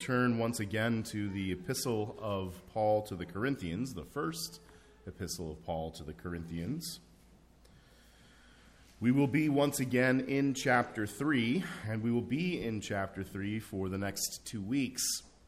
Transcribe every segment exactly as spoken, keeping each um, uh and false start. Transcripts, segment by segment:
turn once again to the epistle of Paul to the Corinthians, the first epistle of Paul to the Corinthians. We will be once again in chapter three, and we will be in chapter three for the next two weeks.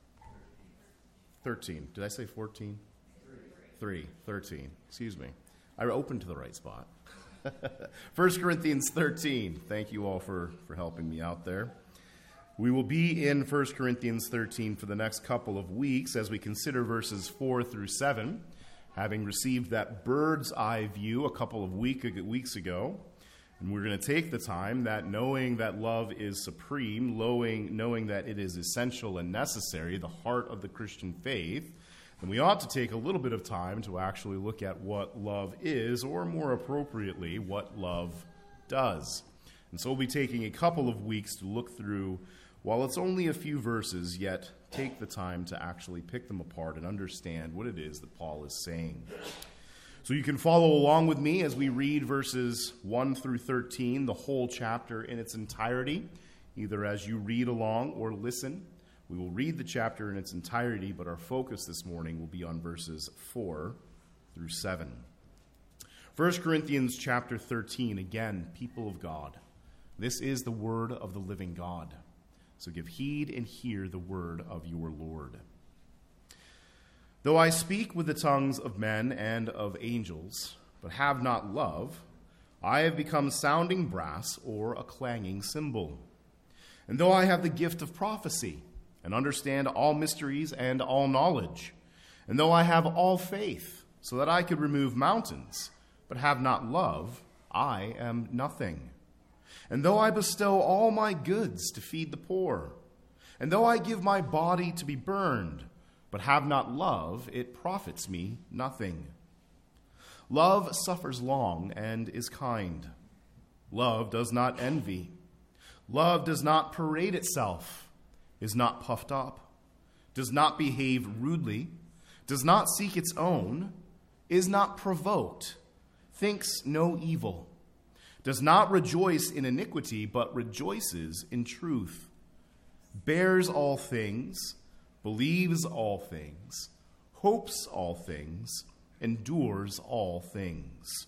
thirteen. Did I say fourteen? Three. thirteen. Excuse me. I opened to the right spot. First Corinthians thirteen. Thank you all for, for helping me out there. We will be in First Corinthians thirteen for the next couple of weeks as we consider verses four through seven, having received that bird's eye view a couple of week, weeks ago. And we're going to take the time that knowing that love is supreme, knowing, knowing that it is essential and necessary, the heart of the Christian faith, then we ought to take a little bit of time to actually look at what love is, or more appropriately, what love does. And so we'll be taking a couple of weeks to look through, while it's only a few verses, yet take the time to actually pick them apart and understand what it is that Paul is saying. So you can follow along with me as we read verses one through thirteen, the whole chapter in its entirety, either as you read along or listen. We will read the chapter in its entirety, but our focus this morning will be on verses four through seven. First Corinthians chapter thirteen, again, people of God. This is the word of the living God. So give heed and hear the word of your Lord. Though I speak with the tongues of men and of angels, but have not love, I have become sounding brass or a clanging cymbal. And though I have the gift of prophecy, and understand all mysteries and all knowledge, and though I have all faith, so that I could remove mountains, but have not love, I am nothing. And though I bestow all my goods to feed the poor, and though I give my body to be burned, but have not love, it profits me nothing. Love suffers long and is kind. Love does not envy. Love does not parade itself, is not puffed up, does not behave rudely, does not seek its own, is not provoked, thinks no evil, does not rejoice in iniquity, but rejoices in truth, bears all things, believes all things, hopes all things, endures all things.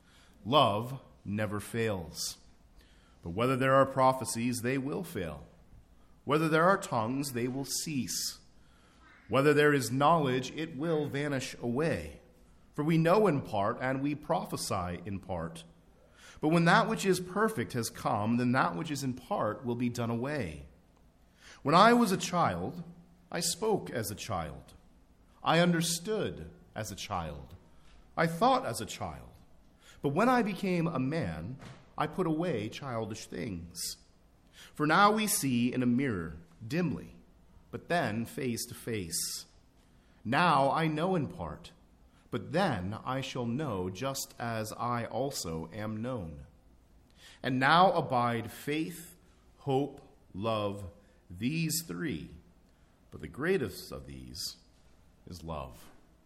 Love never fails. But whether there are prophecies, they will fail. Whether there are tongues, they will cease. Whether there is knowledge, it will vanish away. For we know in part, and we prophesy in part. But when that which is perfect has come, then that which is in part will be done away. When I was a child, I spoke as a child. I understood as a child. I thought as a child. But when I became a man, I put away childish things. For now we see in a mirror, dimly, but then face to face. Now I know in part, but then I shall know just as I also am known. And now abide faith, hope, love, these three. But the greatest of these is love.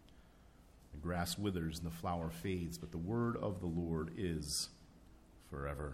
The grass withers and the flower fades, but the word of the Lord is forever.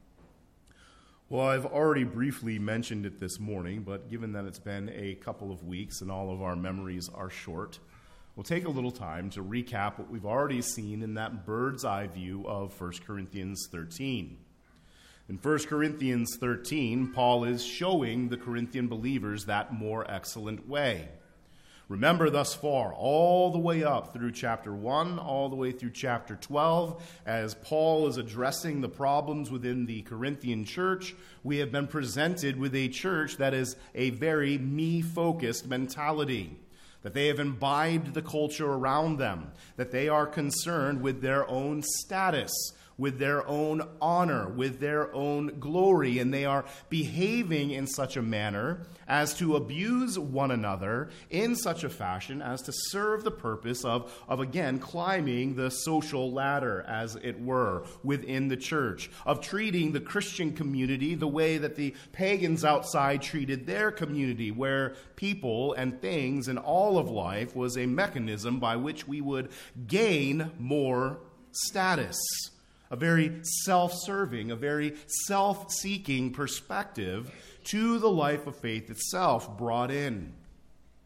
Well, I've already briefly mentioned it this morning, but given that it's been a couple of weeks and all of our memories are short, we'll take a little time to recap what we've already seen in that bird's eye view of First Corinthians thirteen. In First Corinthians thirteen, Paul is showing the Corinthian believers that more excellent way. Remember thus far, all the way up through chapter one, all the way through chapter twelve, as Paul is addressing the problems within the Corinthian church, we have been presented with a church that is a very me-focused mentality, that they have imbibed the culture around them, that they are concerned with their own status, with their own honor, with their own glory, and they are behaving in such a manner as to abuse one another in such a fashion as to serve the purpose of, of again, climbing the social ladder, as it were, within the church, of treating the Christian community the way that the pagans outside treated their community, where people and things and all of life was a mechanism by which we would gain more status. A very self-serving, a very self-seeking perspective to the life of faith itself brought in.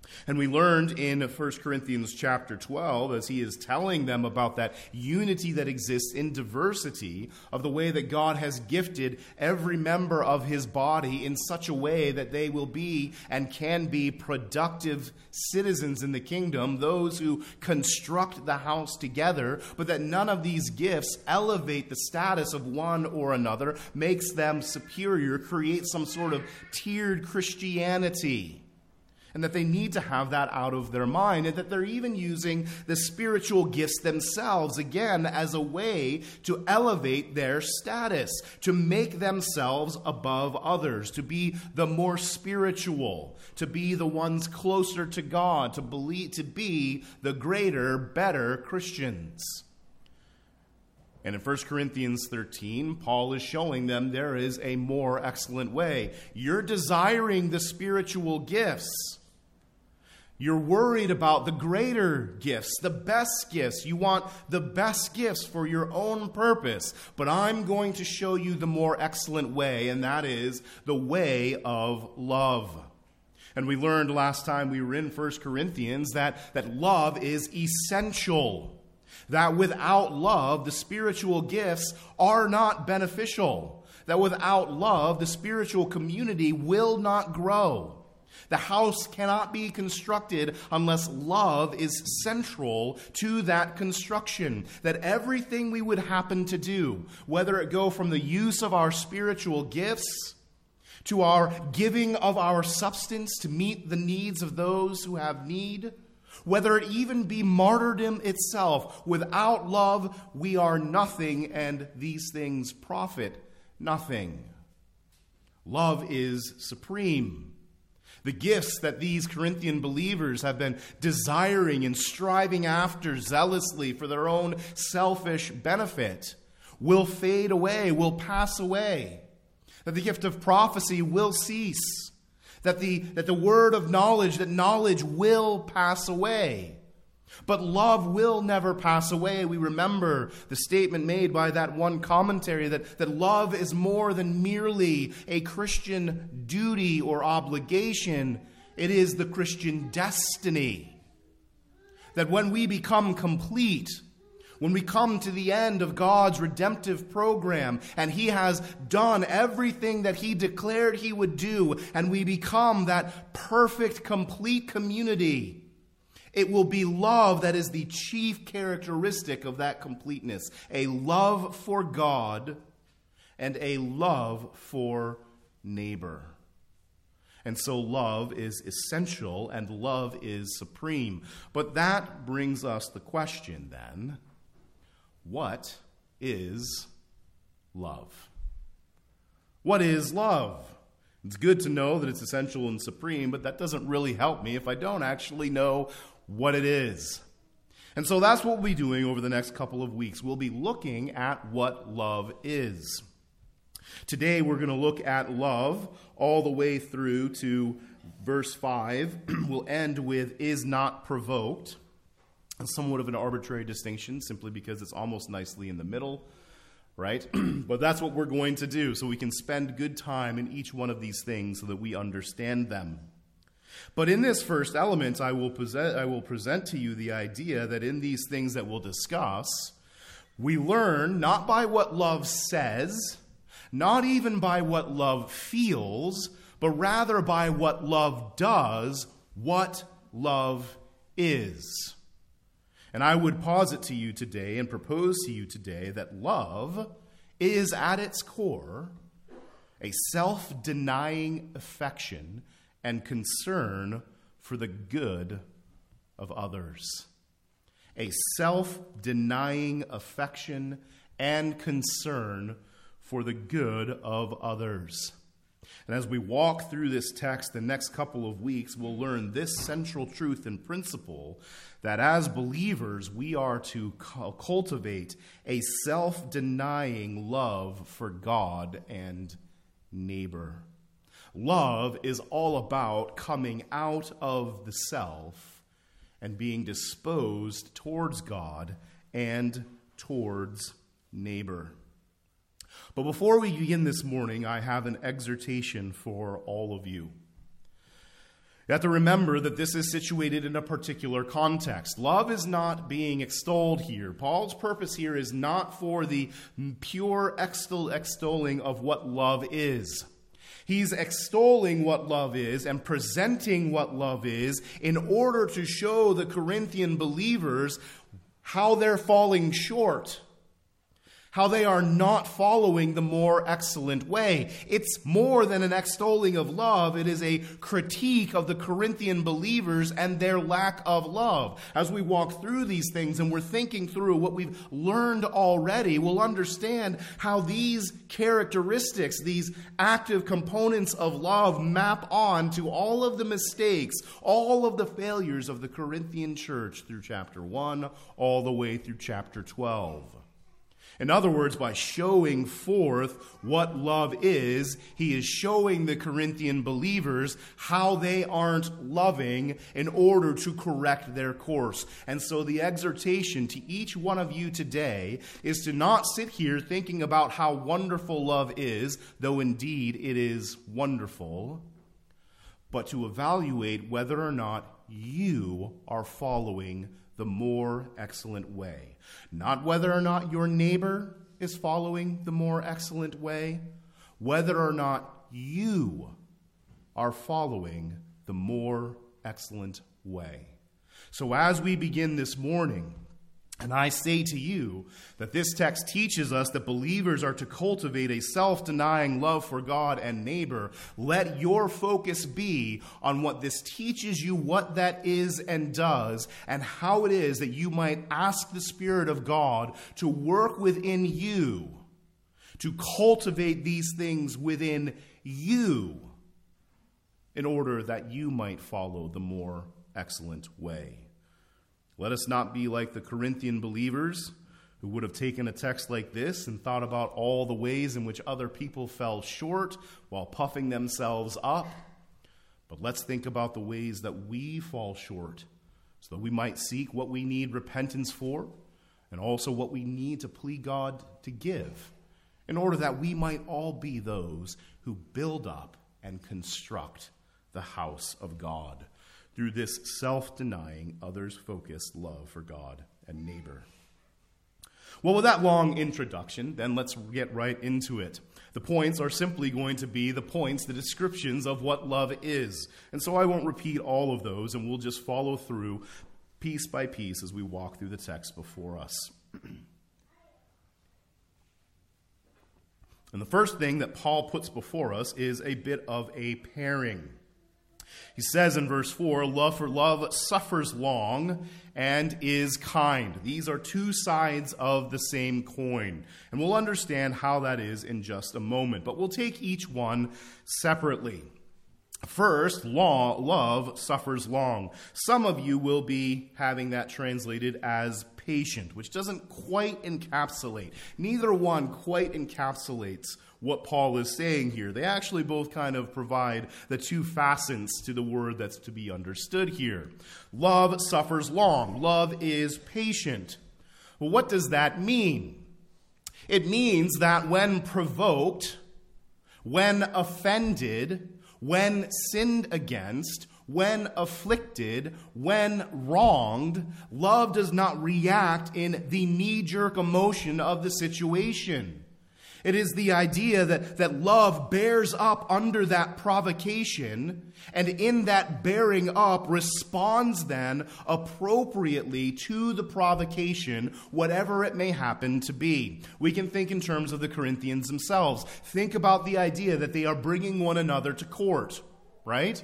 And we learned in First Corinthians chapter twelve, as he is telling them about that unity that exists in diversity, of the way that God has gifted every member of his body in such a way that they will be and can be productive citizens in the kingdom, those who construct the house together, but that none of these gifts elevate the status of one or another, makes them superior, creates some sort of tiered Christianity. And that they need to have that out of their mind, and that they're even using the spiritual gifts themselves, again, as a way to elevate their status, to make themselves above others, to be the more spiritual, to be the ones closer to God, to believe, to be the greater, better Christians. And in First Corinthians thirteen, Paul is showing them there is a more excellent way. You're desiring the spiritual gifts. You're worried about the greater gifts, the best gifts. You want the best gifts for your own purpose. But I'm going to show you the more excellent way, and that is the way of love. And we learned last time we were in First Corinthians that, that love is essential. That without love, the spiritual gifts are not beneficial. That without love, the spiritual community will not grow. The house cannot be constructed unless love is central to that construction. That everything we would happen to do, whether it go from the use of our spiritual gifts to our giving of our substance to meet the needs of those who have need, whether it even be martyrdom itself, without love we are nothing, and these things profit nothing. Love is supreme. The gifts that these Corinthian believers have been desiring and striving after zealously for their own selfish benefit will fade away, will pass away. That the gift of prophecy will cease. That the, that the word of knowledge, that knowledge will pass away. But love will never pass away. We remember the statement made by that one commentary that, that love is more than merely a Christian duty or obligation. It is the Christian destiny. That when we become complete, when we come to the end of God's redemptive program and he has done everything that he declared he would do, and we become that perfect, complete community, it will be love that is the chief characteristic of that completeness. A love for God and a love for neighbor. And so love is essential and love is supreme. But that brings us the question then, what is love? What is love? It's good to know that it's essential and supreme, but that doesn't really help me if I don't actually know what it is. And so that's what we'll be doing over the next couple of weeks. We'll be looking at what love is. Today we're going to look at love all the way through to verse five. We'll end with is not provoked. Somewhat of an arbitrary distinction simply because it's almost nicely in the middle, right? But that's what we're going to do so we can spend good time in each one of these things so that we understand them. But in this first element, I will present, I will present to you the idea that in these things that we'll discuss, we learn not by what love says, not even by what love feels, but rather by what love does, what love is. And I would posit to you today and propose to you today that love is at its core a self-denying affection and concern for the good of others. A self-denying affection and concern for the good of others. And as we walk through this text the next couple of weeks, we'll learn this central truth and principle that as believers, we are to cultivate a self-denying love for God and neighbor. Love is all about coming out of the self and being disposed towards God and towards neighbor. But before we begin this morning, I have an exhortation for all of you. You have to remember that this is situated in a particular context. Love is not being extolled here. Paul's purpose here is not for the pure extol- extolling of what love is. He's extolling what love is and presenting what love is in order to show the Corinthian believers how they're falling short, how they are not following the more excellent way. It's more than an extolling of love. It is a critique of the Corinthian believers and their lack of love. As we walk through these things and we're thinking through what we've learned already, we'll understand how these characteristics, these active components of love, map on to all of the mistakes, all of the failures of the Corinthian church through chapter one all the way through chapter twelve. In other words, by showing forth what love is, he is showing the Corinthian believers how they aren't loving in order to correct their course. And so the exhortation to each one of you today is to not sit here thinking about how wonderful love is, though indeed it is wonderful, but to evaluate whether or not you are following the more excellent way. Not whether or not your neighbor is following the more excellent way, whether or not you are following the more excellent way. So as we begin this morning, and I say to you that this text teaches us that believers are to cultivate a self-denying love for God and neighbor. Let your focus be on what this teaches you, what that is and does, and how it is that you might ask the Spirit of God to work within you, to cultivate these things within you, in order that you might follow the more excellent way. Let us not be like the Corinthian believers who would have taken a text like this and thought about all the ways in which other people fell short while puffing themselves up. But let's think about the ways that we fall short so that we might seek what we need repentance for and also what we need to plead God to give in order that we might all be those who build up and construct the house of God through this self-denying, others-focused love for God and neighbor. Well, with that long introduction, then let's get right into it. The points are simply going to be the points, the descriptions of what love is. And so I won't repeat all of those, and we'll just follow through piece by piece as we walk through the text before us. And the first thing that Paul puts before us is a bit of a pairing. He says in verse four, love for love suffers long and is kind. These are two sides of the same coin. And we'll understand how that is in just a moment. But we'll take each one separately. First, law, love suffers long. Some of you will be having that translated as patient, which doesn't quite encapsulate. Neither one quite encapsulates what Paul is saying here. They actually both kind of provide the two facets to the word that's to be understood here. Love suffers long. Love is patient. Well, what does that mean? It means that when provoked, when offended, when sinned against, when afflicted, when wronged, love does not react in the knee-jerk emotion of the situation. It is the idea that, that love bears up under that provocation, and in that bearing up responds then appropriately to the provocation, whatever it may happen to be. We can think in terms of the Corinthians themselves. Think about the idea that they are bringing one another to court, right?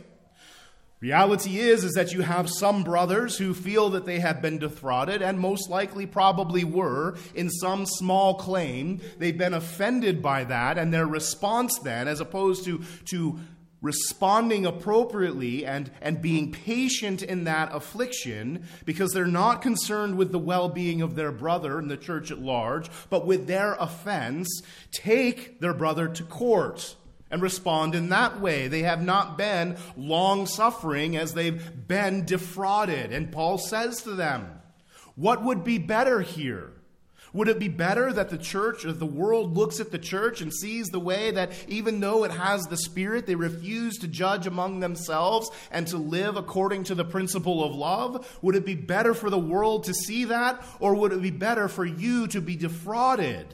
Reality is, is that you have some brothers who feel that they have been defrauded, and most likely probably were, in some small claim. They've been offended by that, and their response then, as opposed to, to responding appropriately and, and being patient in that affliction, because they're not concerned with the well-being of their brother and the church at large, but with their offense, take their brother to court and respond in that way. They have not been long-suffering as they've been defrauded. And Paul says to them, what would be better here? Would it be better that the church, or the world looks at the church and sees the way that even though it has the Spirit, they refuse to judge among themselves and to live according to the principle of love? Would it be better for the world to see that, or would it be better for you to be defrauded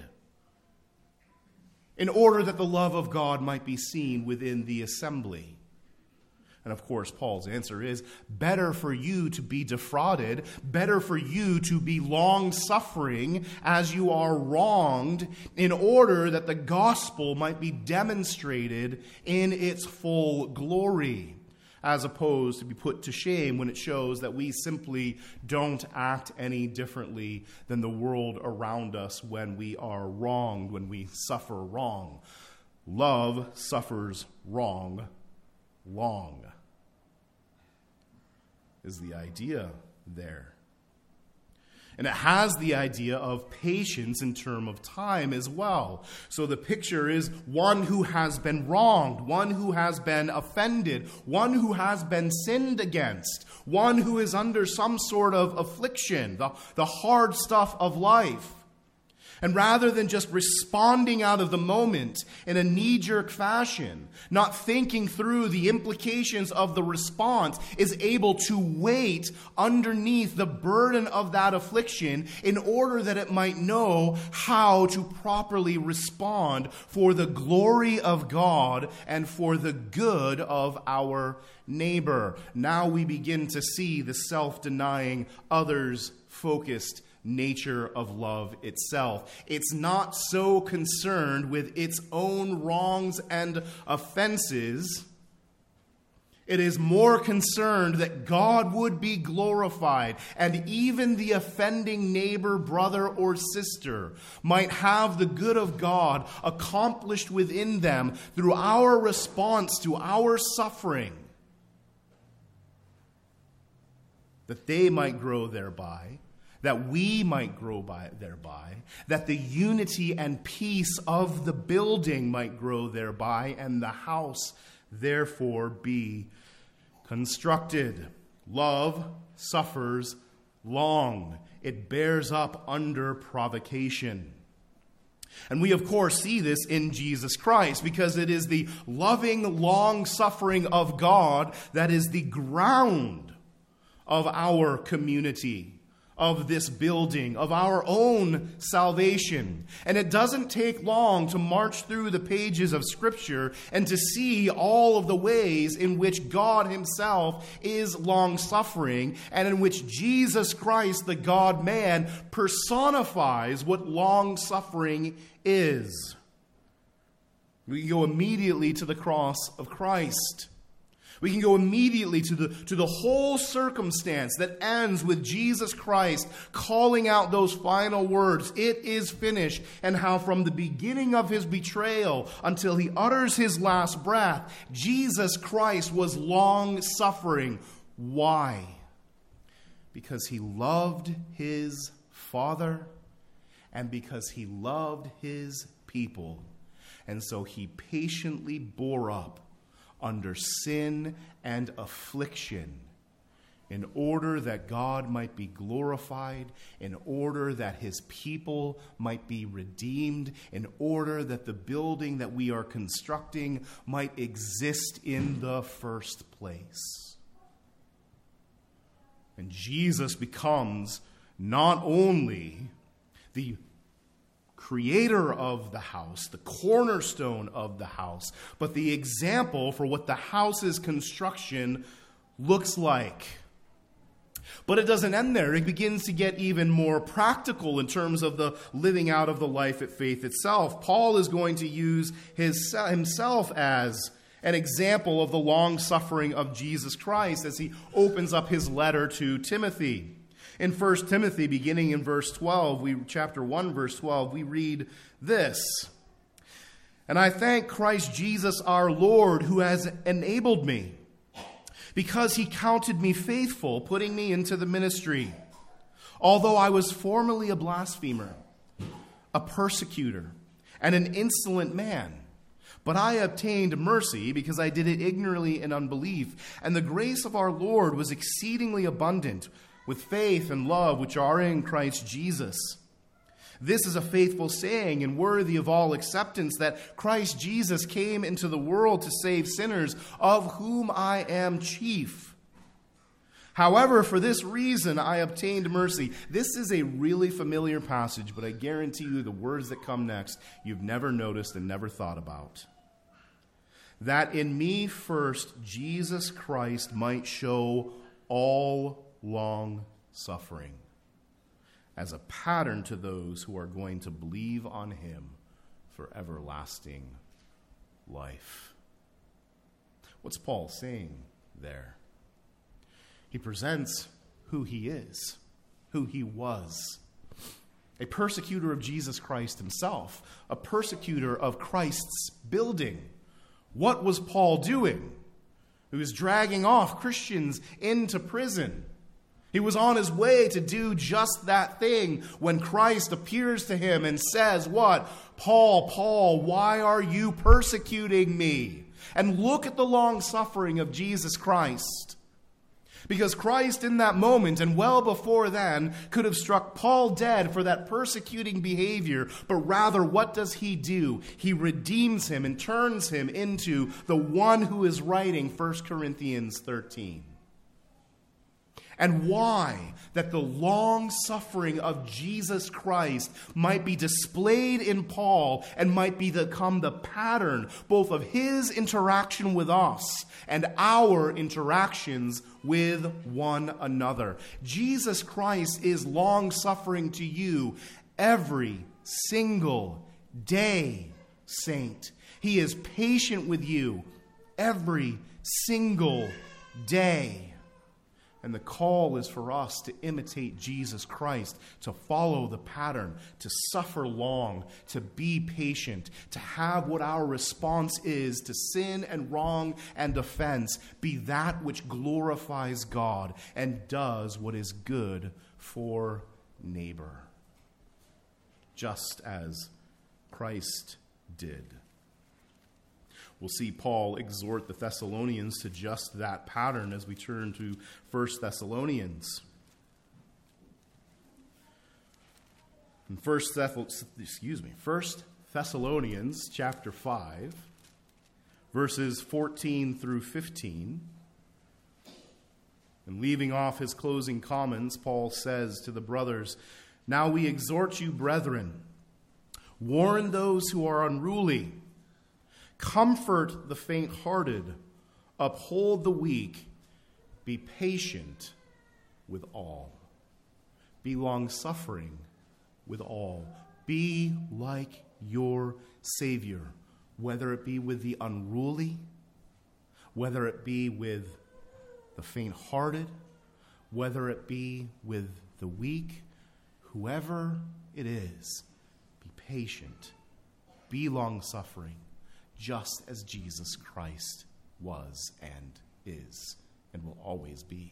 in order that the love of God might be seen within the assembly? And of course, Paul's answer is, better for you to be defrauded, better for you to be long-suffering as you are wronged, in order that the gospel might be demonstrated in its full glory, as opposed to be put to shame when it shows that we simply don't act any differently than the world around us when we are wronged, when we suffer wrong. Love suffers wrong long, is the idea there. And it has the idea of patience in terms of time as well. So the picture is one who has been wronged, one who has been offended, one who has been sinned against, one who is under some sort of affliction, the, the hard stuff of life. And rather than just responding out of the moment in a knee-jerk fashion, not thinking through the implications of the response, is able to wait underneath the burden of that affliction in order that it might know how to properly respond for the glory of God and for the good of our neighbor. Now we begin to see the self-denying, others-focused nature of love itself. It's not so concerned with its own wrongs and offenses. It is more concerned that God would be glorified, and even the offending neighbor, brother, or sister might have the good of God accomplished within them through our response to our suffering, that they might grow thereby, that we might grow by thereby, that the unity and peace of the building might grow thereby, and the house therefore be constructed. Love suffers long. It bears up under provocation. And we, of course, see this in Jesus Christ, because it is the loving long-suffering of God that is the ground of our community, of this building, of our own salvation. And it doesn't take long to march through the pages of Scripture and to see all of the ways in which God himself is long-suffering, and in which Jesus Christ, the God-man, personifies what long-suffering is. We go immediately to the cross of Christ. We can go immediately to the, to the whole circumstance that ends with Jesus Christ calling out those final words, "It is finished," and how from the beginning of his betrayal until he utters his last breath, Jesus Christ was long-suffering. Why? Because he loved his Father and because he loved his people. And so he patiently bore up under sin and affliction, in order that God might be glorified, in order that his people might be redeemed, in order that the building that we are constructing might exist in the first place. And Jesus becomes not only the creator of the house, the cornerstone of the house, but the example for what the house's construction looks like. But it doesn't end there. It begins to get even more practical in terms of the living out of the life of faith itself. Paul is going to use his, himself as an example of the long-suffering of Jesus Christ as he opens up his letter to Timothy. In First Timothy, beginning in verse twelve, we chapter one, verse twelve, we read this: "And I thank Christ Jesus our Lord, who has enabled me, because he counted me faithful, putting me into the ministry. Although I was formerly a blasphemer, a persecutor, and an insolent man, but I obtained mercy because I did it ignorantly in unbelief. And the grace of our Lord was exceedingly abundant with faith and love which are in Christ Jesus. This is a faithful saying and worthy of all acceptance, that Christ Jesus came into the world to save sinners, of whom I am chief. However, for this reason I obtained mercy. This is a really familiar passage, but I guarantee you the words that come next you've never noticed and never thought about. That in me first Jesus Christ might show all long suffering as a pattern to those who are going to believe on him for everlasting life. What's Paul saying there? He presents who he is, who he was. A persecutor of Jesus Christ himself, a persecutor of Christ's building. What was Paul doing? He was dragging off Christians into prison. He was on his way to do just that thing when Christ appears to him and says, what? Paul, Paul, why are you persecuting me? And look at the long suffering of Jesus Christ. Because Christ in that moment and well before then could have struck Paul dead for that persecuting behavior, but rather what does he do? He redeems him and turns him into the one who is writing First Corinthians thirteen. And why? That the long suffering of Jesus Christ might be displayed in Paul and might become the pattern both of his interaction with us and our interactions with one another. Jesus Christ is long suffering to you every single day, saint. He is patient with you every single day. And the call is for us to imitate Jesus Christ, to follow the pattern, to suffer long, to be patient, to have what our response is to sin and wrong and offense be that which glorifies God and does what is good for neighbor, just as Christ did. We'll see Paul exhort the Thessalonians to just that pattern as we turn to First Thessalonians. In First excuse me, First Thessalonians chapter five, verses fourteen through fifteen. And leaving off his closing comments, Paul says to the brothers, "Now we exhort you, brethren, warn those who are unruly, comfort the faint-hearted, uphold the weak, be patient with all. Be long-suffering with all. Be like your Savior, whether it be with the unruly, whether it be with the faint-hearted, whether it be with the weak, whoever it is, be patient, be long-suffering, just as Jesus Christ was and is and will always be."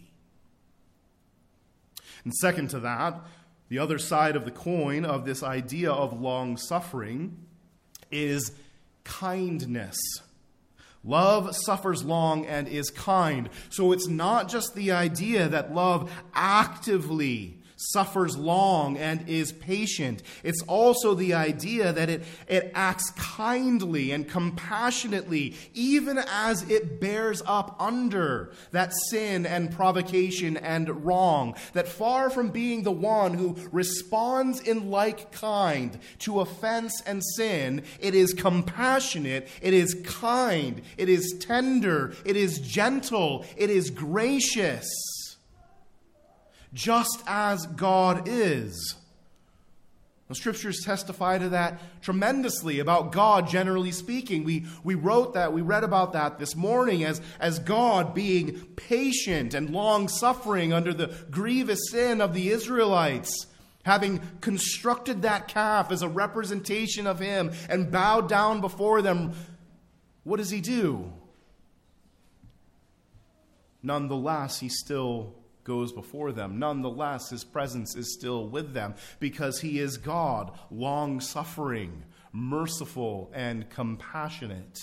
And second to that, the other side of the coin of this idea of long-suffering is kindness. Love suffers long and is kind. So it's not just the idea that love actively suffers long and is patient. It's also the idea that it, it acts kindly and compassionately, even as it bears up under that sin and provocation and wrong. That far from being the one who responds in like kind to offense and sin, it is compassionate, it is kind, it is tender, it is gentle, it is gracious. Just as God is. The scriptures testify to that tremendously about God, generally speaking. We, we wrote that, we read about that this morning as, as God being patient and long-suffering under the grievous sin of the Israelites, having constructed that calf as a representation of him and bowed down before them. What does he do? Nonetheless, he still goes before them. Nonetheless, his presence is still with them because he is God, long-suffering, merciful, and compassionate.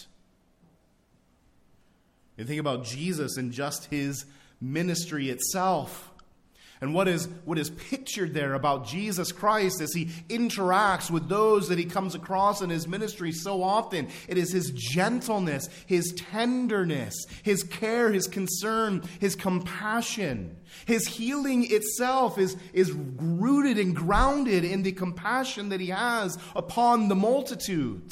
You think about Jesus and just his ministry itself. And what is, what is pictured there about Jesus Christ as he interacts with those that he comes across in his ministry so often, it is his gentleness, his tenderness, his care, his concern, his compassion. His healing itself is, is rooted and grounded in the compassion that he has upon the multitudes.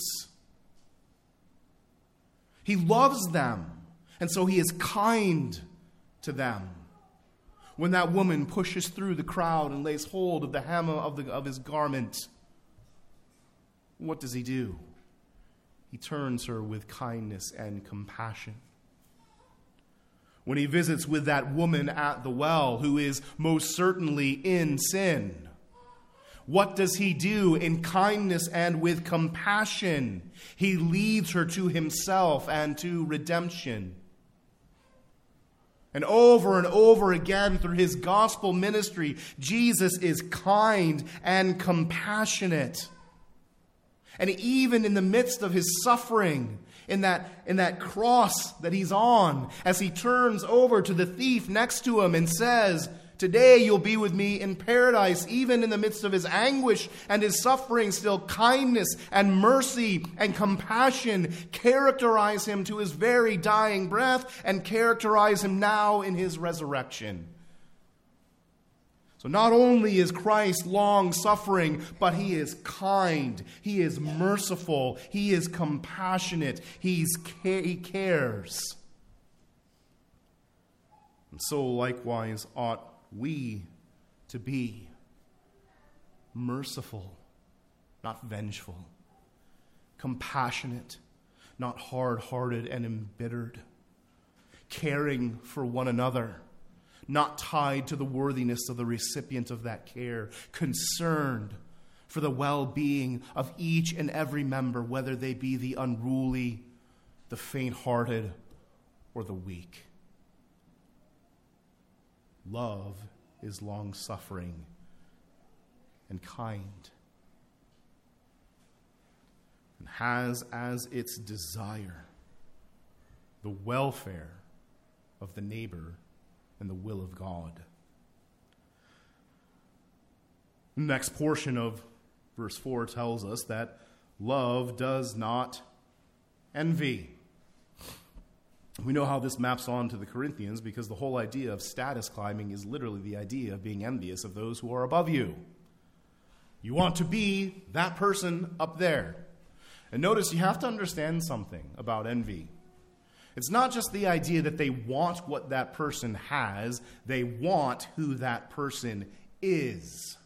He loves them, and so he is kind to them. When that woman pushes through the crowd and lays hold of the hem of, the, of his garment, what does he do? He turns her with kindness and compassion. When he visits with that woman at the well who is most certainly in sin, what does he do in kindness and with compassion? He leads her to himself and to redemption. And over and over again through his gospel ministry, Jesus is kind and compassionate. And even in the midst of his suffering, in that, in that cross that he's on, as he turns over to the thief next to him and says, "Today you'll be with me in paradise," even in the midst of his anguish and his suffering, still kindness and mercy and compassion characterize him to his very dying breath and characterize him now in his resurrection. So not only is Christ long-suffering, but he is kind, he is merciful, he is compassionate, he's he cares. And so likewise ought we to be merciful, not vengeful, compassionate, not hard-hearted and embittered, caring for one another, not tied to the worthiness of the recipient of that care, concerned for the well-being of each and every member, whether they be the unruly, the faint-hearted, or the weak. Love is long-suffering and kind, and has as its desire the welfare of the neighbor and the will of God. The next portion of verse four tells us that love does not envy. We know how this maps on to the Corinthians because the whole idea of status climbing is literally the idea of being envious of those who are above you. You want to be that person up there. And notice you have to understand something about envy. It's not just the idea that they want what that person has, they want who that person is.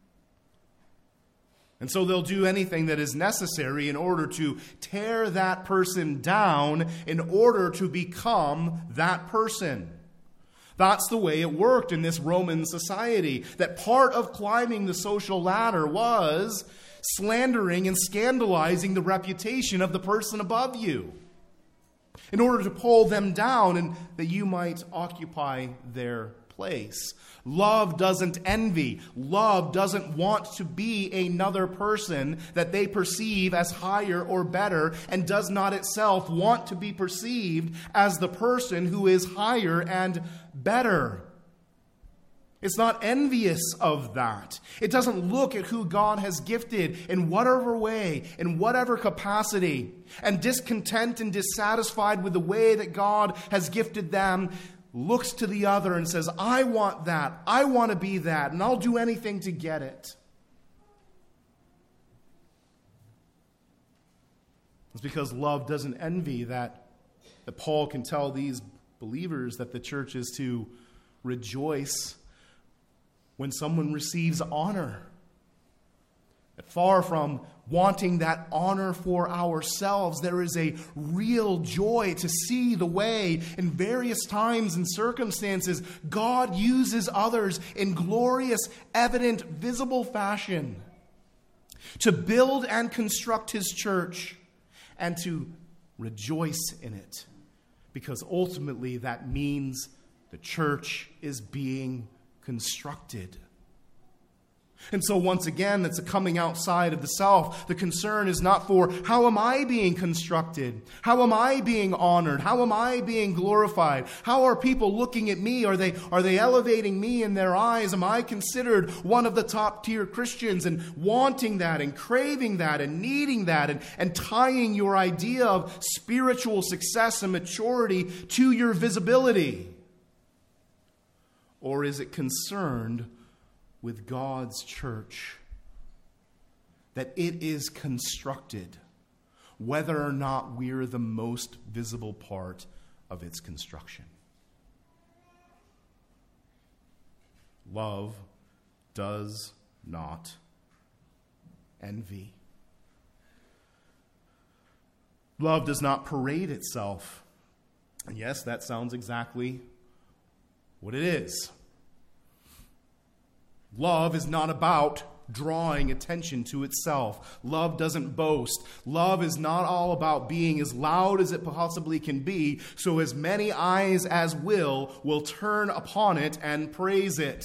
And so they'll do anything that is necessary in order to tear that person down in order to become that person. That's the way it worked in this Roman society, that part of climbing the social ladder was slandering and scandalizing the reputation of the person above you, in order to pull them down and that you might occupy their place. Love doesn't envy. Love doesn't want to be another person that they perceive as higher or better, and does not itself want to be perceived as the person who is higher and better. It's not envious of that. It doesn't look at who God has gifted in whatever way, in whatever capacity, and discontent and dissatisfied with the way that God has gifted them, looks to the other and says, I want that, I want to be that, and I'll do anything to get it. It's because love doesn't envy that, that Paul can tell these believers that the church is to rejoice when someone receives honor. That far from wanting that honor for ourselves, there is a real joy to see the way in various times and circumstances God uses others in glorious, evident, visible fashion to build and construct his church and to rejoice in it, because ultimately that means the church is being constructed. And so once again, that's a coming outside of the self. The concern is not for how am I being constructed? How am I being honored? How am I being glorified? How are people looking at me? Are they, are they elevating me in their eyes? Am I considered one of the top tier Christians, and wanting that and craving that and needing that and, and tying your idea of spiritual success and maturity to your visibility? Or is it concerned with God's church, that it is constructed, whether or not we're the most visible part of its construction? Love does not envy. Love does not parade itself. And yes, that sounds exactly what it is. Love is not about drawing attention to itself. Love doesn't boast. Love is not all about being as loud as it possibly can be, so as many eyes as will will turn upon it and praise it.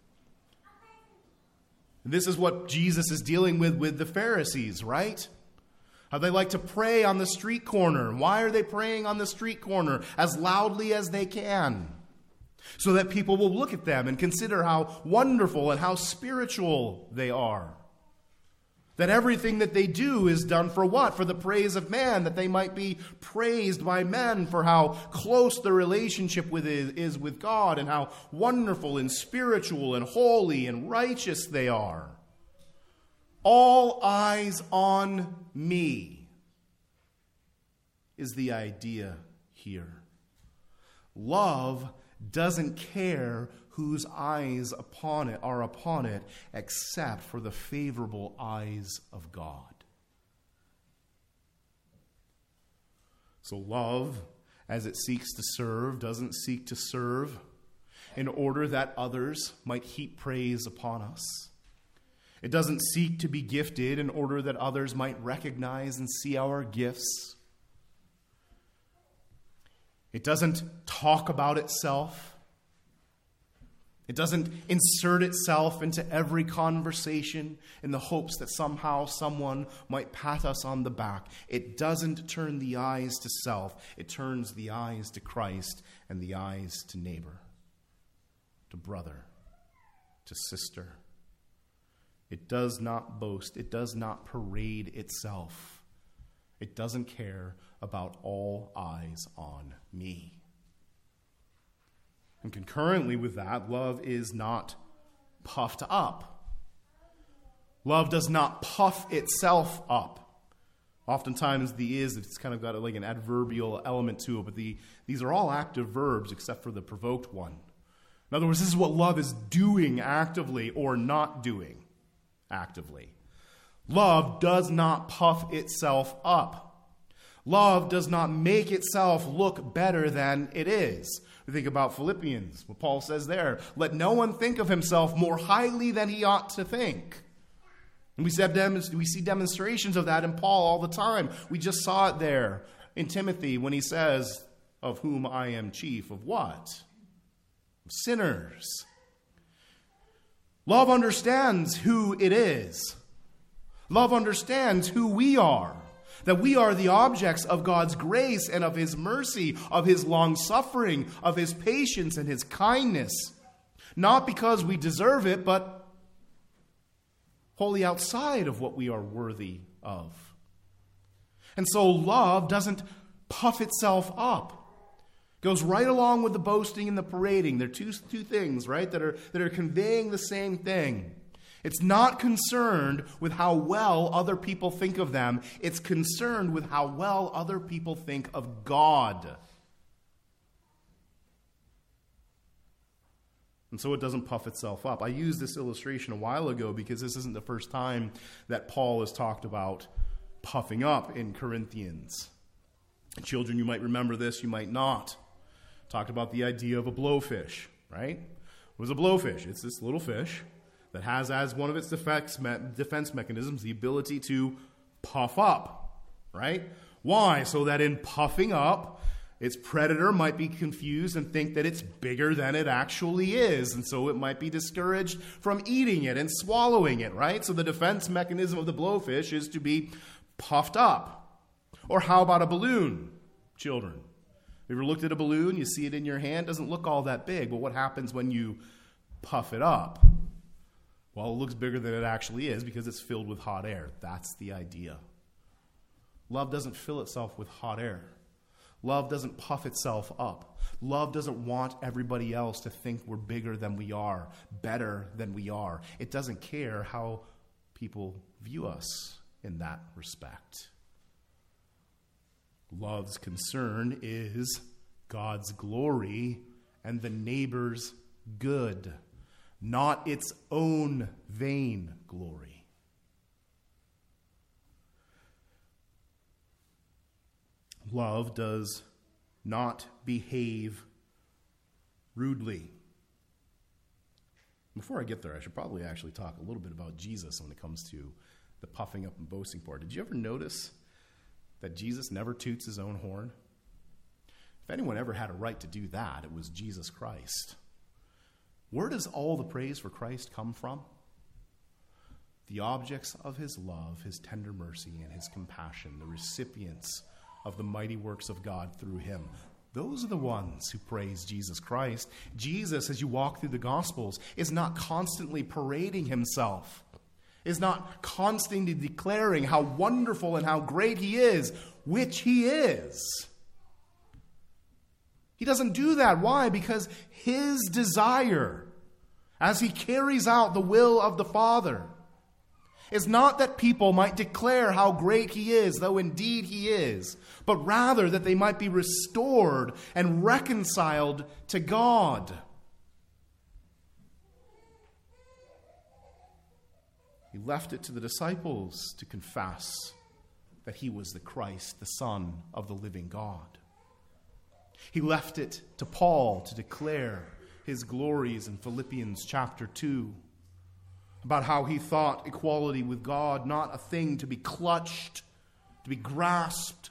This is what Jesus is dealing with with the Pharisees, right? How they like to pray on the street corner. Why are they praying on the street corner as loudly as they can? So that people will look at them and consider how wonderful and how spiritual they are. That everything that they do is done for what? For the praise of man, that they might be praised by men for how close the relationship with it is with God, and how wonderful and spiritual and holy and righteous they are. All eyes on me is the idea here. Love doesn't care whose eyes upon it are upon it, except for the favorable eyes of God. So love, as it seeks to serve, doesn't seek to serve in order that others might heap praise upon us. It doesn't seek to be gifted in order that others might recognize and see our gifts. It doesn't talk about itself. It doesn't insert itself into every conversation in the hopes that somehow someone might pat us on the back. It doesn't turn the eyes to self. It turns the eyes to Christ and the eyes to neighbor, to brother, to sister. It does not boast. It does not parade itself. It doesn't care about all eyes on me. And concurrently with that, love is not puffed up. Love does not puff itself up. Oftentimes the is, it's kind of got like an adverbial element to it, but the, these are all active verbs except for the provoked one. In other words, this is what love is doing actively or not doing actively. Love does not puff itself up. Love does not make itself look better than it is. We think about Philippians, what Paul says there. Let no one think of himself more highly than he ought to think. And we see demonstrations of that in Paul all the time. We just saw it there in Timothy when he says, of whom I am chief of what? Of sinners. Love understands who it is. Love understands who we are. That we are the objects of God's grace and of His mercy, of His long-suffering, of His patience and His kindness. Not because we deserve it, but wholly outside of what we are worthy of. And so love doesn't puff itself up. It goes right along with the boasting and the parading. They're two, two things, right, that are, that are conveying the same thing. It's not concerned with how well other people think of them. It's concerned with how well other people think of God. And so it doesn't puff itself up. I used this illustration a while ago because this isn't the first time that Paul has talked about puffing up in Corinthians. Children, you might remember this, you might not. Talked about the idea of a blowfish, right? What is a blowfish? It's this little fish that has as one of its defense, defense mechanisms the ability to puff up, right? Why? So that in puffing up, Its predator might be confused and think that it's bigger than it actually is, and so it might be discouraged from eating it and swallowing it, right? So the defense mechanism of the blowfish is to be puffed up. Or how about a balloon, children? You ever looked at a balloon, you see it in your hand, doesn't look all that big, but what happens when you puff it up? Well, it looks bigger than it actually is because it's filled with hot air. That's the idea. Love doesn't fill itself with hot air. Love doesn't puff itself up. Love doesn't want everybody else to think we're bigger than we are, better than we are. It doesn't care how people view us in that respect. Love's concern is God's glory and the neighbor's good, not its own vain glory. Love does not behave rudely. Before I get there, I should probably actually talk a little bit about Jesus when it comes to the puffing up and boasting part. Did you ever notice that Jesus never toots his own horn? If anyone ever had a right to do that, it was Jesus Christ. Where does all the praise for Christ come from? The objects of his love, his tender mercy, and his compassion, the recipients of the mighty works of God through him. Those are the ones who praise Jesus Christ. Jesus, as you walk through the Gospels, is not constantly parading himself, is not constantly declaring how wonderful and how great he is, which he is. He doesn't do that. Why? Because his desire, as he carries out the will of the Father, is not that people might declare how great he is, though indeed he is, but rather that they might be restored and reconciled to God. He left it to the disciples to confess that he was the Christ, the Son of the living God. He left it to Paul to declare his glories in Philippians chapter two, about how he thought equality with God not a thing to be clutched, to be grasped,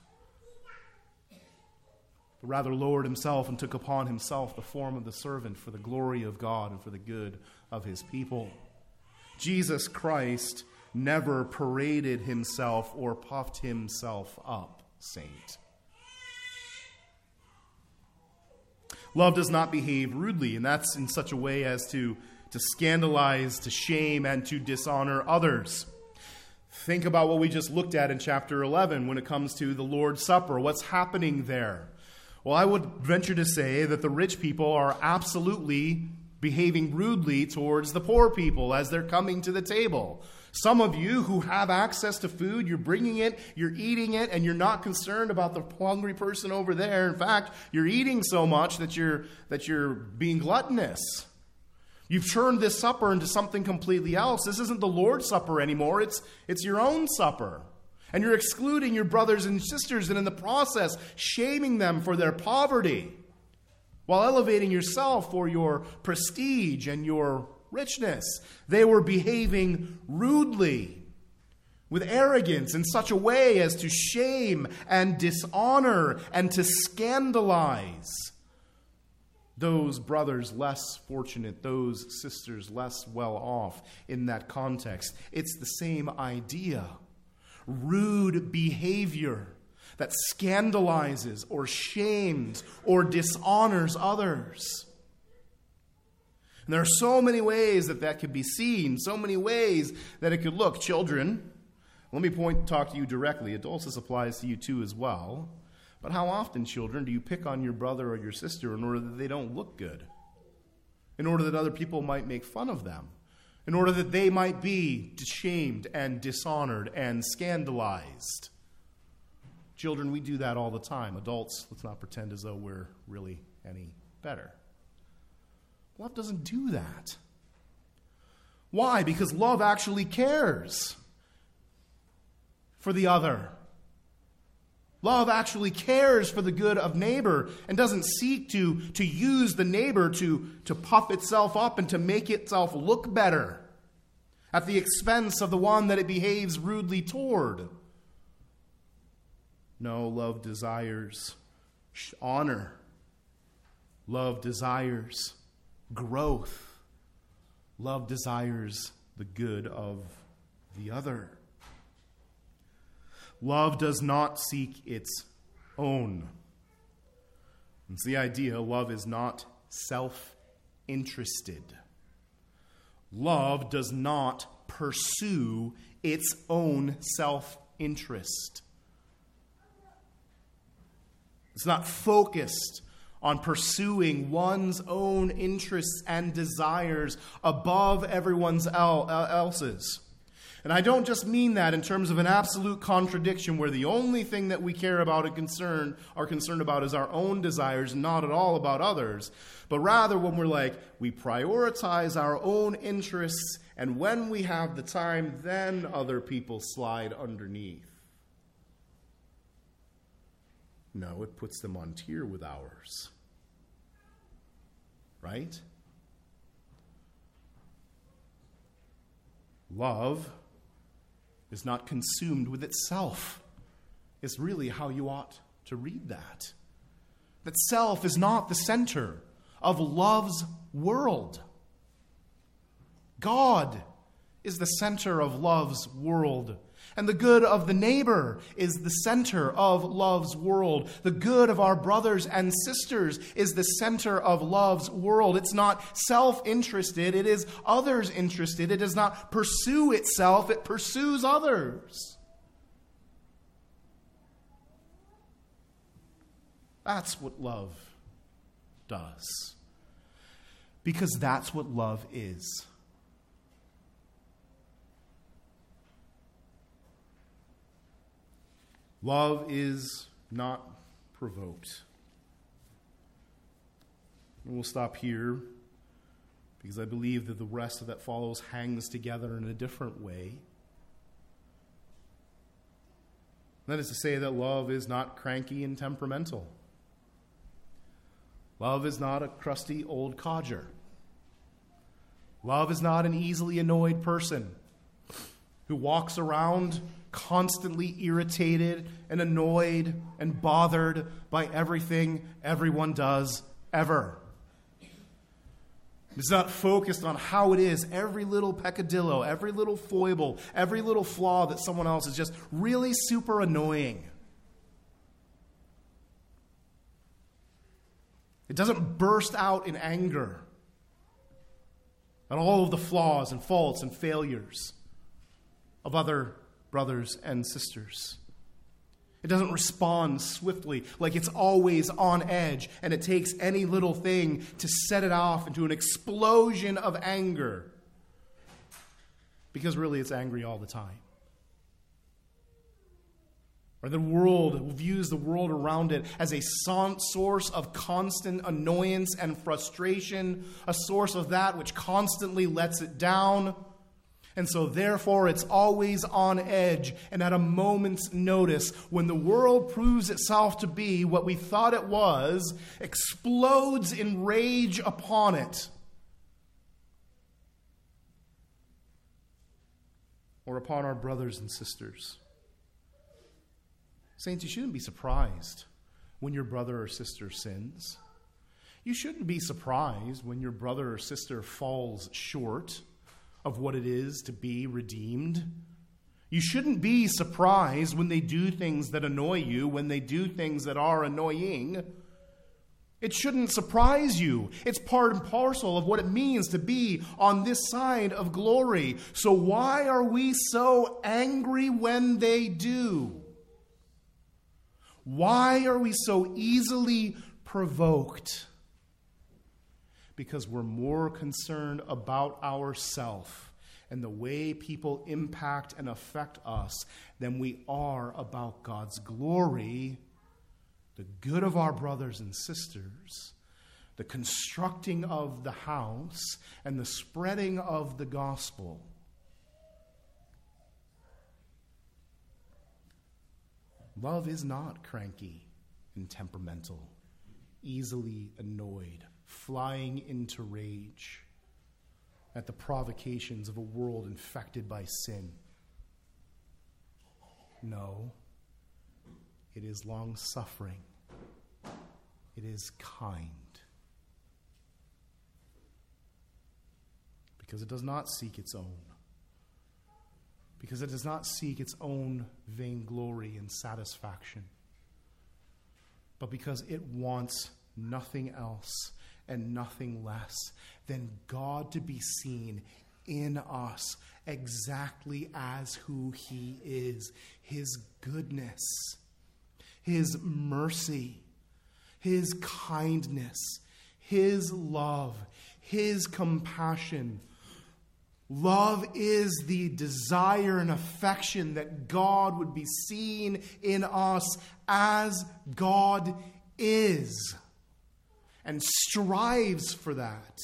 but rather lowered himself and took upon himself the form of the servant for the glory of God and for the good of his people. Jesus Christ never paraded himself or puffed himself up, saint. Love does not behave rudely, and that's in such a way as to to scandalize, to shame, and to dishonor others. Think about what we just looked at in chapter eleven when it comes to the Lord's Supper. What's happening there? Well, I would venture to say that the rich people are absolutely behaving rudely towards the poor people as they're coming to the table. Some of you who have access to food, you're bringing it, you're eating it, and you're not concerned about the hungry person over there. In fact, you're eating so much that you're that you're being gluttonous. You've turned this supper into something completely else. This isn't the Lord's Supper anymore. It's, it's your own supper. And you're excluding your brothers and sisters and in the process shaming them for their poverty while elevating yourself for your prestige and your richness. They were behaving rudely, with arrogance in such a way as to shame and dishonor and to scandalize those brothers less fortunate, those sisters less well off in that context. It's the same idea. Rude behavior that scandalizes or shames or dishonors others. And there are so many ways that that could be seen, so many ways that it could look. Children, let me point talk to you directly. Adults, this applies to you too as well. But how often, children, do you pick on your brother or your sister in order that they don't look good? In order that other people might make fun of them? In order that they might be shamed and dishonored and scandalized? Children, we do that all the time. Adults, let's not pretend as though we're really any better. Love doesn't do that. Why? Because love actually cares for the other. Love actually cares for the good of neighbor and doesn't seek to, to use the neighbor to, to puff itself up and to make itself look better at the expense of the one that it behaves rudely toward. No, love desires honor. Love desires growth. Love desires the good of the other. Love does not seek its own. It's the idea. Love is not self-interested. Love does not pursue its own self-interest. It's not focused on pursuing one's own interests and desires above everyone else's. And I don't just mean that in terms of an absolute contradiction where the only thing that we care about and concern, are concerned about is our own desires, not at all about others. But rather when we're like, we prioritize our own interests, and when we have the time, then other people slide underneath. No, it puts them on tier with ours. Right? Love is not consumed with itself. It's really how you ought to read that. That self is not the center of love's world. God is the center of love's world. And the good of the neighbor is the center of love's world. The good of our brothers and sisters is the center of love's world. It's not self-interested, it is others interested. It does not pursue itself, it pursues others. That's what love does. Because that's what love is. Love is not provoked. And we'll stop here because I believe that the rest of that follows hangs together in a different way. That is to say that love is not cranky and temperamental. Love is not a crusty old codger. Love is not an easily annoyed person who walks around constantly irritated and annoyed and bothered by everything everyone does ever. It's not focused on how it is, every little peccadillo, every little foible, every little flaw that someone else is just really super annoying. It doesn't burst out in anger at all of the flaws and faults and failures of other brothers and sisters. It doesn't respond swiftly like it's always on edge and it takes any little thing to set it off into an explosion of anger. Because really it's angry all the time. Or the world views the world around it as a source of constant annoyance and frustration, a source of that which constantly lets it down. And so therefore it's always on edge and at a moment's notice when the world proves itself to be what we thought it was, explodes in rage upon it. Or upon our brothers and sisters. Saints, you shouldn't be surprised when your brother or sister sins. You shouldn't be surprised when your brother or sister falls short of what it is to be redeemed. You shouldn't be surprised when they do things that annoy you, when they do things that are annoying. It shouldn't surprise you. It's part and parcel of what it means to be on this side of glory. So why are we so angry when they do? Why are we so easily provoked? Because we're more concerned about ourselves and the way people impact and affect us than we are about God's glory, the good of our brothers and sisters, the constructing of the house, and the spreading of the gospel. Love is not cranky and temperamental, easily annoyed, flying into rage at the provocations of a world infected by sin. No, it is long-suffering it is kind. Because it does not seek its own. Because it does not seek its own vainglory and satisfaction. But because it wants nothing else and nothing less than God to be seen in us exactly as who He is. His goodness, His mercy, His kindness, His love, His compassion. Love is the desire and affection that God would be seen in us as God is, and strives for that.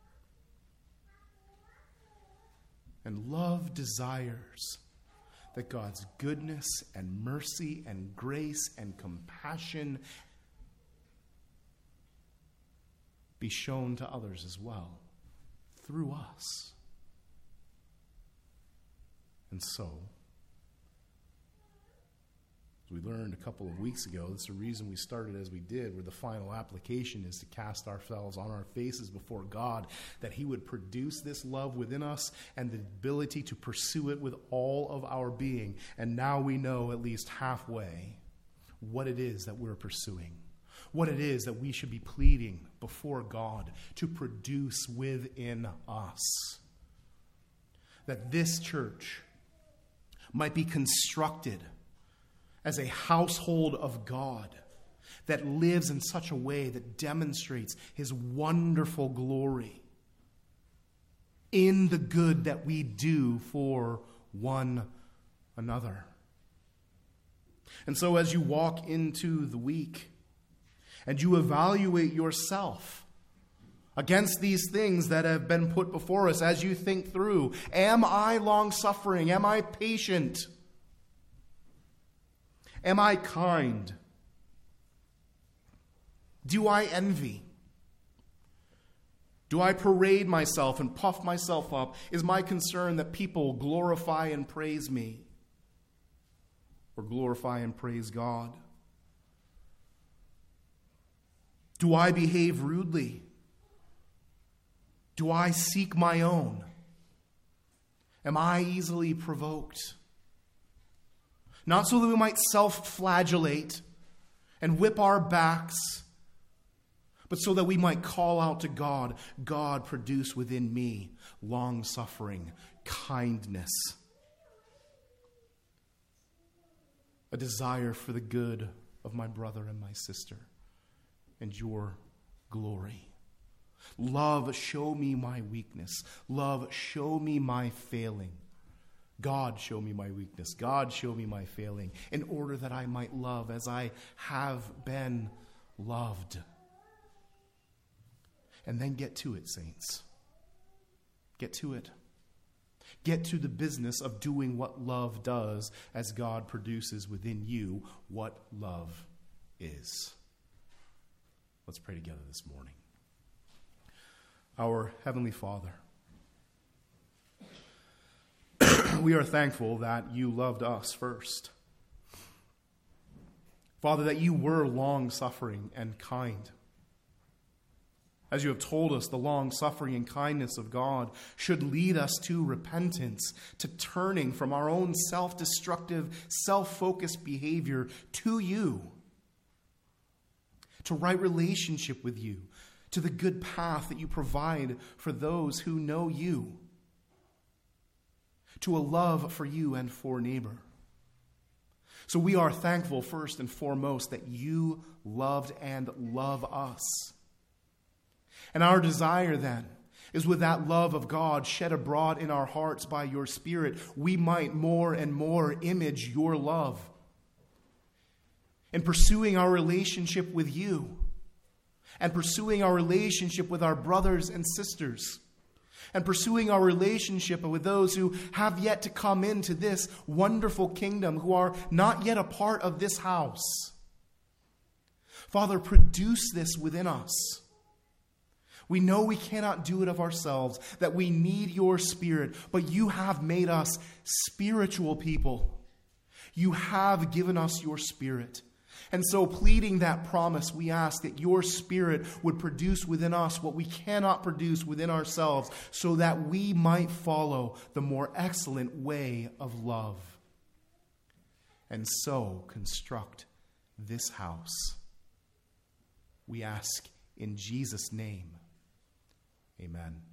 And love desires that God's goodness and mercy and grace and compassion be shown to others as well, through us. And so, as we learned a couple of weeks ago, that's the reason we started as we did, where the final application is to cast ourselves on our faces before God, that He would produce this love within us and the ability to pursue it with all of our being. And now we know at least halfway what it is that we're pursuing, what it is that we should be pleading before God to produce within us. That this church might be constructed as a household of God that lives in such a way that demonstrates His wonderful glory in the good that we do for one another. And so as you walk into the week and you evaluate yourself against these things that have been put before us, as you think through, am I long-suffering? Am I patient? Am I kind? Do I envy? Do I parade myself and puff myself up? Is my concern that people glorify and praise me, or glorify and praise God? Do I behave rudely? Do I seek my own? Am I easily provoked? Not so that we might self-flagellate and whip our backs, but so that we might call out to God, God, produce within me long-suffering, kindness, a desire for the good of my brother and my sister, and your glory. Love, show me my weakness. Love, show me my failing. God, show me my weakness. God, show me my failing, in order that I might love as I have been loved. And then get to it, saints. Get to it. Get to the business of doing what love does, as God produces within you what love is. Let's pray together this morning. Our Heavenly Father, we are thankful that you loved us first. Father, that you were long-suffering and kind. As you have told us, the long-suffering and kindness of God should lead us to repentance, to turning from our own self-destructive, self-focused behavior to you, to right relationship with you, to the good path that you provide for those who know you, to a love for you and for neighbor. So we are thankful first and foremost that you loved and love us. And our desire then is, with that love of God shed abroad in our hearts by your Spirit, we might more and more image your love in pursuing our relationship with you, and pursuing our relationship with our brothers and sisters, and pursuing our relationship with those who have yet to come into this wonderful kingdom, who are not yet a part of this house. Father, produce this within us. We know we cannot do it of ourselves, that we need your Spirit, but you have made us spiritual people. You have given us your Spirit, And so, pleading that promise, we ask that your Spirit would produce within us what we cannot produce within ourselves, so that we might follow the more excellent way of love. And so, construct this house. We ask in Jesus' name. Amen.